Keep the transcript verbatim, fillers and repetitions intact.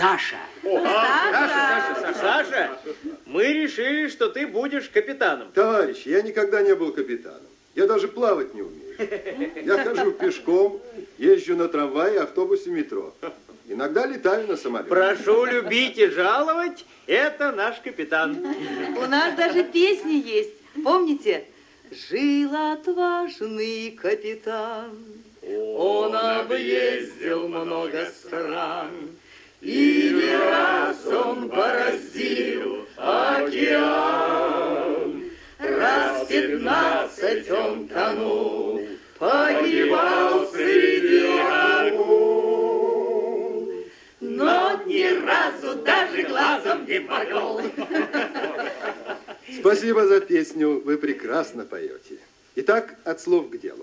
Саша. О, Саша. Саша, Саша, Саша, мы решили, что ты будешь капитаном. Товарищи, я никогда не был капитаном. Я даже плавать не умею. Я хожу пешком, езжу на трамвае, автобусе, метро. Иногда летаю на самолете. Прошу любить и жаловать, это наш капитан. У нас даже песни есть. Помните? Жил отважный капитан. Он объездил много стран. И не раз он бороздил океан. Раз пятнадцать он тонул, погибал среди акул, но ни разу даже глазом не моргнул. Спасибо за песню, вы прекрасно поете. Итак, от слов к делу.